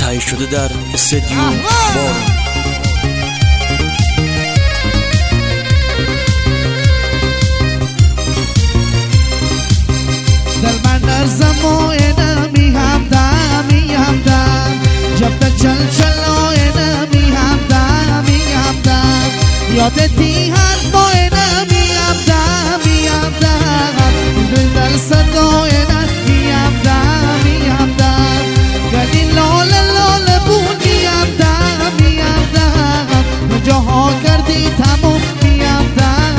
تهیه شده در استودیو بارون. در من در زمان می همدم جفت چل چلای می همدم یادتی هر ماه می همدم در صدای می همدم گلی لال لال بون می همدم جاها کردی تموم می همدم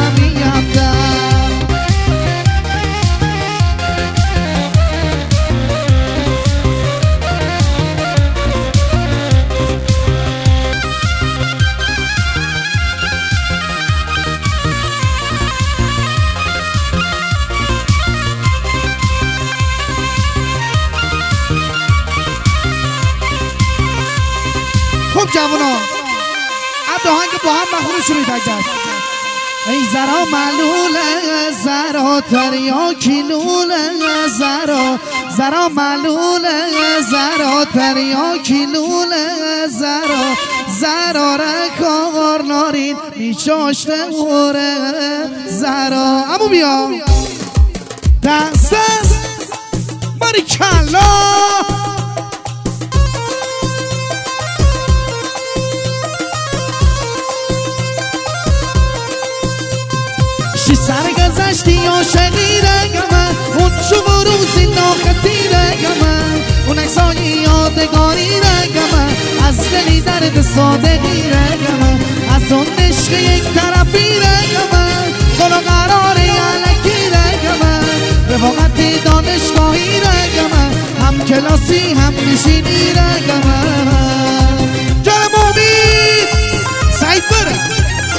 خب جوانا عبد آهنگ با هم مخوری شروع تکدست. ای زرا معلوله زرا تریاکی لوله زرا معلوله زرا تریاکی لوله زرا رکار نارین میچاشته اوره زرا امو بیا دست باریکلا شی سر گذشتی عاشقی رگمه اون شما روزی ناخطی رگمه اون اکسای یادگاری رگمه از دلی درد صادقی رگمه از اون عشق یک طرفی رگمه کلا قرار علکی رگمه رفاقتی دانشگاهی رگمه هم کلاسی هم نشینی رگمه جانم امید سعید بره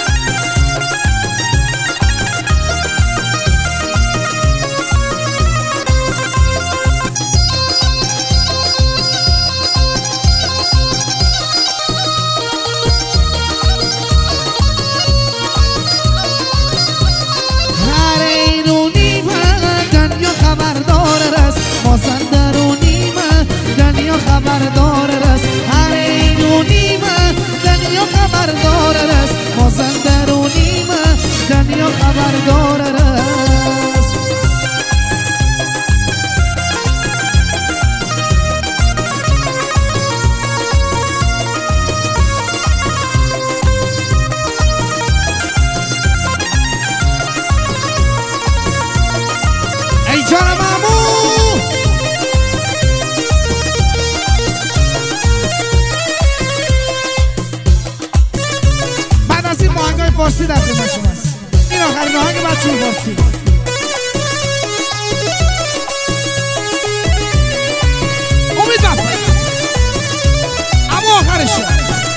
خبردار رس هر اینونیمه دنیا خبردار رس مازن درونیمه دنیا خبردار رس ای جانم فارسی در خدمت شماست. این آخرین آهنگ بچه‌ی فارسی. امید بفرمایید. اما آخرشه.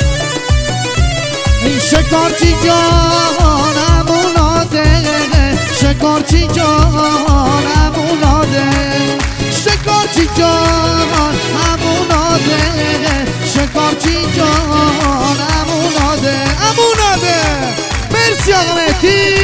این شکارچی جان اموناده شکارچی جان اموناده شکارچی جان اموناده شکارچی جان اموناده مرسی آقا مهدی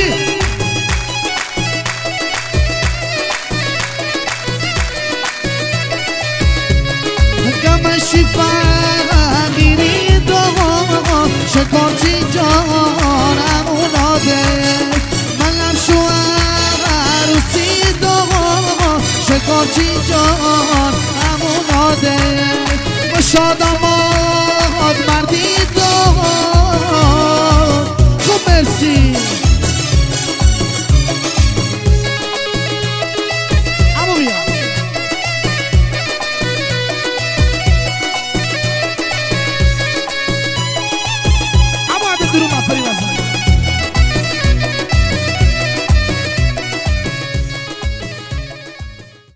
گمشی فقیری دو شکارچی جان اموناده منم شوهر عروسی دو شکارچی جان اموناده شاد